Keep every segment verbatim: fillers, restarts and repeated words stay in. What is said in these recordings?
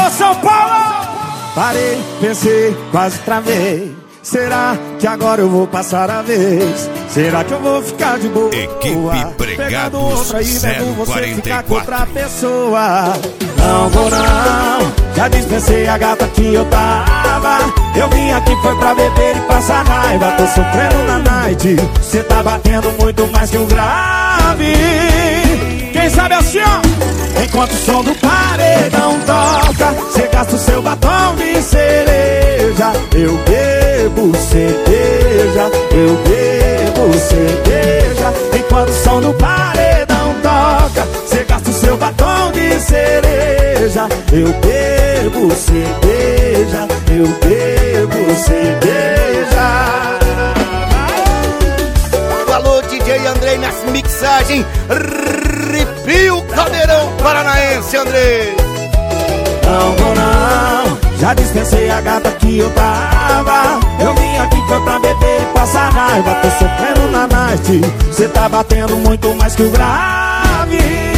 Alô, São Paulo! Parei, pensei, quase travei. Será que agora eu vou passar a vez? Será que eu vou ficar de boa? Equipe Pregados zero quarenta e quatro. Outra pessoa. Não vou não, já dispensei a gata que eu tava. Eu vim aqui foi pra beber e passar raiva. Tô sofrendo na night, cê tá batendo muito mais que um grave. Quem sabe assim, ó. Enquanto o som do paredão toca, cê gasta o seu batom de cereja. Eu bebo cerveja, eu bebo cerveja. Enquanto o som do paredão toca, cê gasta o seu batom de cereja. Eu bebo cerveja, eu bebo cerveja. Alô, D J Andrei nas mixagens. Arrepio Caldeirão Paranaense, Andrei. Não vou não, já dispensei a gata que eu tava. Eu vim aqui foi pra beber e passar raiva. Tô sofrendo na night, cê tá batendo muito mais que o grave.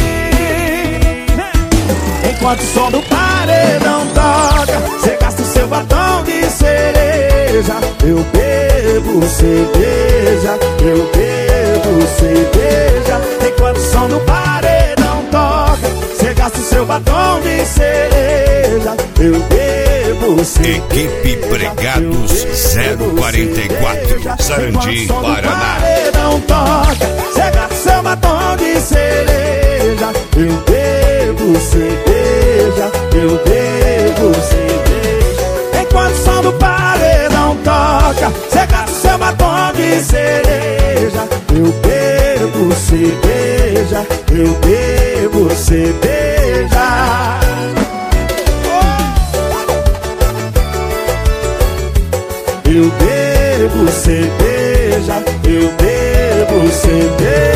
Enquanto o som do paredão toca, cê gasta o seu batom de cereja. Eu bebo cerveja, eu bebo cerveja. Enquanto o som do paredão toca, cê gasta o seu batom de cereja. Eu bebo cerveja. Equipe Pregados zero quarenta e quatro, Sarandi, Paraná. Paredão toca, cê gasta o seu batom de cereja. Eu bebo cerveja, eu bebo cerveja. Enquanto o som do paredão toca, cê gasta o seu batom de cereja. Eu bebo cerveja, eu bebo cerveja. Eu bebo cerveja, eu bebo cerveja.